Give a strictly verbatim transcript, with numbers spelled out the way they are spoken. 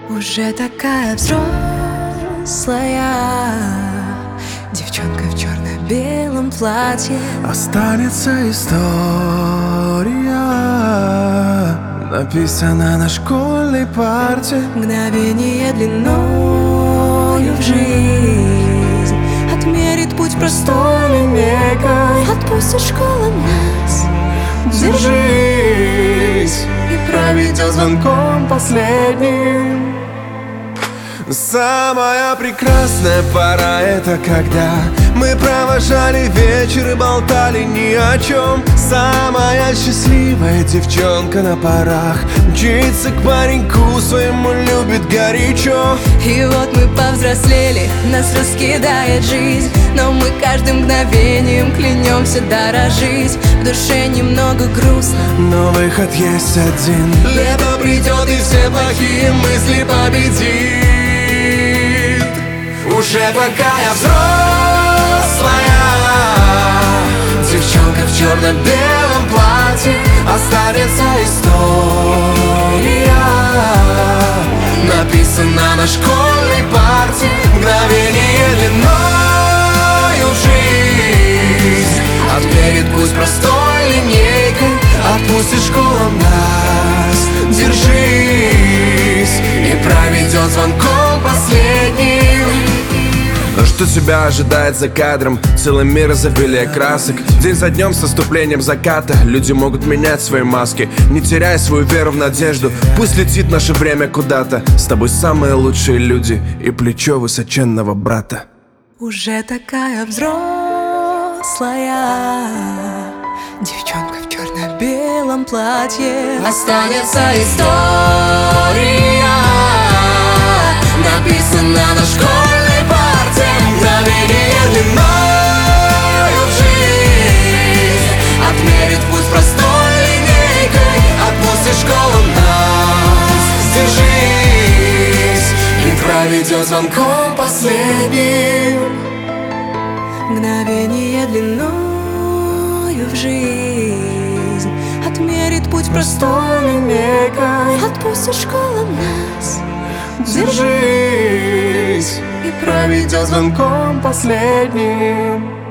Уже такая взрослая девчонка в черно-белом платье. Останется история, написана на школьной парте. Мгновение длиною в жизнь отмерит путь простой линейкой. Отпустит школа нас, Держись, и проведет звонком последним. Самая прекрасная пора — это когда мы провожали вечер и болтали ни о чем. Самая счастливая девчонка на парах мчится к пареньку своему, любит горячо. И вот мы повзрослели, нас раскидает жизнь, но мы каждым мгновением клянемся дорожить. В душе немного грустно, но выход есть один. Лето придет и все плохие мысли победит. Уже такая взрослая девчонка в черно-белом платье. Останется история, написана на школьной парте. Мгновение длиною в жизнь отмерит путь простой линейкой. Отпустит школа нас, держись, и проведет звонком последним. Что тебя ожидает за кадром? Целый мир из обилия красок. День за днем с наступлением заката люди могут менять свои маски. Не теряй свою веру в надежду, пусть летит наше время куда-то. С тобой самые лучшие люди и плечо высоченного брата. Уже такая взрослая девчонка в черно-белом платье. Останется история, написана на школьной парте. Мгновение длиною в жизнь отмерит путь простой линейкой. Отпустит школу нас, держись, и проведет звонком последним. Мгновение длиною в жизнь отмерит путь простой линейкой. Отпустит школа нас, Держись, и проведет звонком последним.